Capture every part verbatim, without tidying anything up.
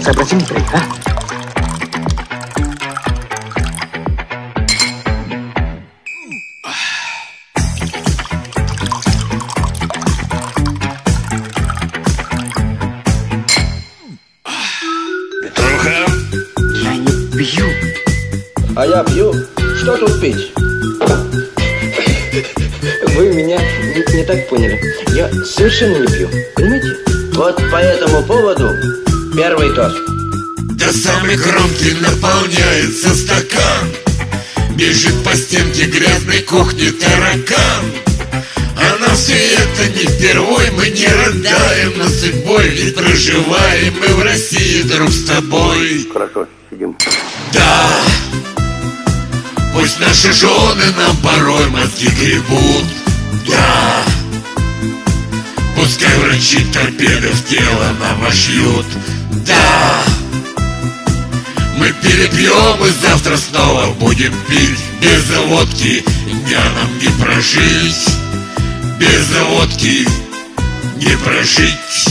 сообразительный, а? Петруха? Я не пью. А я пью. Что тут пить? Вы меня не, не так поняли. Я совершенно не пью, понимаете? Вот по этому поводу первый тост. Да самый громкий наполняется стакан. Бежит по стенке грязной кухни таракан. А нам все это не впервой. Мы не рыдаем над судьбой, ведь проживаем мы в России друг с тобой. Хорошо, сидим. Да, пусть наши жены нам порой мозги гребут. Да, пускай врачи торпеды в тело нам вошьют. Да, мы перепьем и завтра снова будем пить. Без водки дня нам не прожить. Без водки не прожить.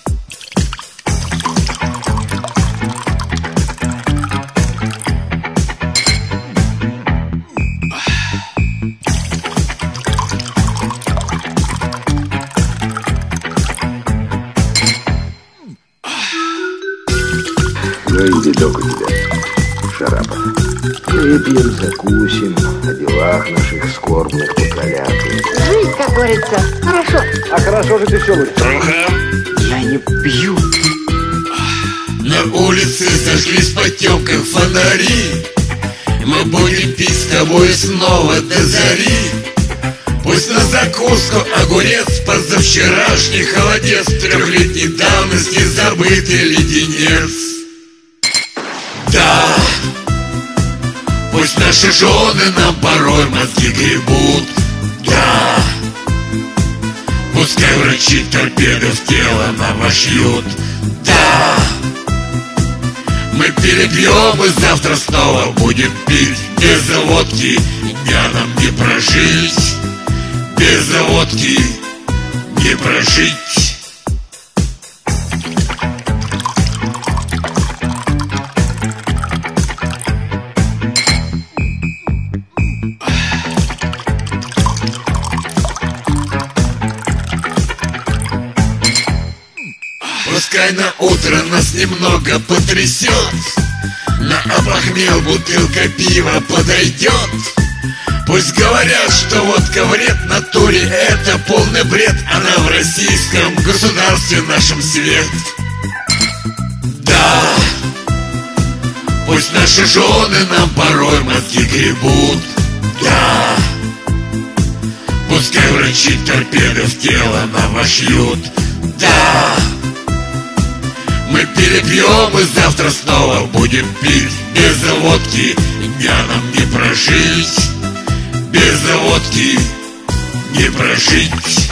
Ну и видок у тебя, Шарапов. Выпьем, закусим, о делах наших скорбных покалякаем. Жизнь, как говорится, хорошо. А хорошо же ты все говоришь. Петруха? Я не пью. На улице зажглись потемках фонари. Мы будем пить с тобой снова до зари. Пусть на закуску огурец, позавчерашний холодец, трехлетней давности забытый леденец. Да, пусть наши жены нам порой мозги гребут. Да, пускай врачи торпеды в тело нам вошьют. Да, мы перепьем и завтра снова будем пить. Без водки дня нам не прожить. Без водки не прожить. Пускай на утро нас немного потрясет, на опохмел бутылка пива подойдет. Пусть говорят, что водка вред натуре, это полный бред. Она в российском государстве нашем свет. Да, пусть наши жены нам порой мозги гребут. Да, пускай врачи торпеды в тело нам вошьют. Да, мы перепьем и завтра снова будем пить. Без водки дня нам не прожить. Без водки не прожить.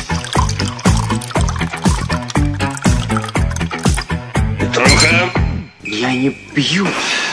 Я не пью.